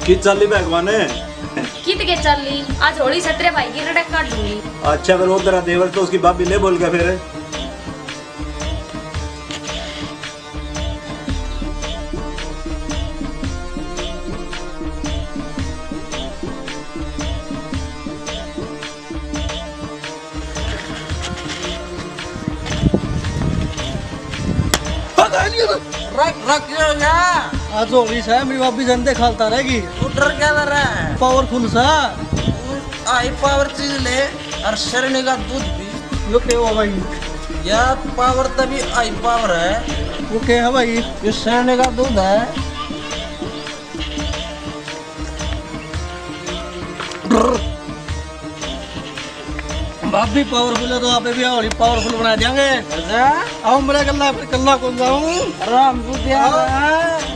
कि चली भगवान कित के चल ली आज होली सत्रे भाई की रटक काट दूंगी। अच्छा अगर वो तेरा देवर तो उसकी भाभी नहीं बोल गया फिर। रख रख क्या आज होली सा मेरी भाभी जनते खालता रहेगी। तू डर क्या कर रहा है? पावरफुल सा आई पावर चीज ले और शरणी का दूध पी। यो क्या हुआ भाई? या पावर तभी आई पावर है। वो क्या है भाई? ये शरणी का दूध है। भाभी पावरफुल है तो आप भी होली पावरफुल बना देंगे। आओ मेरा कल्ला कौन जाऊँ? राम दूध यार